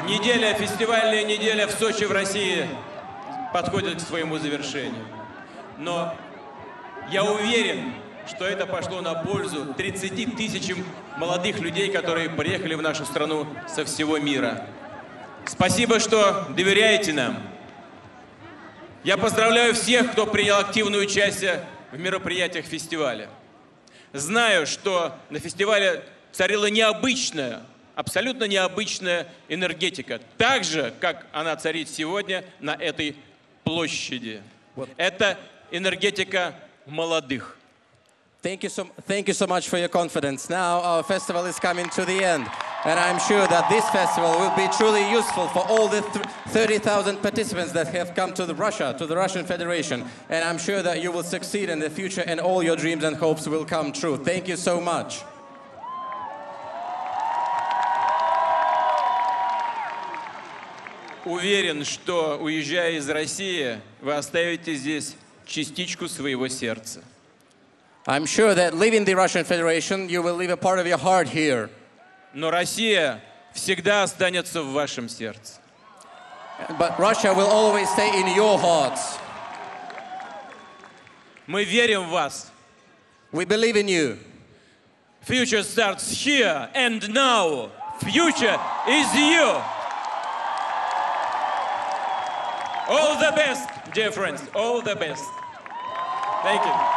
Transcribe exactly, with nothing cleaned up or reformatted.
Неделя, фестивальная неделя в Сочи, в России, подходит к своему завершению. Но я уверен, что это пошло на пользу тридцати тысячам молодых людей, которые приехали в нашу страну со всего мира. Спасибо, что доверяете нам. Я поздравляю всех, кто принял активное участие в мероприятиях фестиваля. Знаю, что на фестивале царила необычная, абсолютно необычная энергетика, так же, как она царит сегодня на этой площади. Вот. Это энергетика молодых. Thank you, so, thank you so much for your confidence. Now our festival is coming to the end, and I'm sure that this festival will be truly useful for all the thirty thousand participants that have come to the Russia, to the Russian Federation. And I'm sure that you will succeed in the future and all your dreams and hopes will come true. Thank you so much. Уверен, что, уезжая из России, вы оставите здесь частичку своего сердца. I'm sure that leaving the Russian Federation, you will leave a part of your heart here. Но Россия всегда останется в вашем сердце. But Russia will always stay in your hearts. Мы верим в вас. We believe in you. Future starts here and now. Future is you. All the best, dear friends. All the best. Thank you.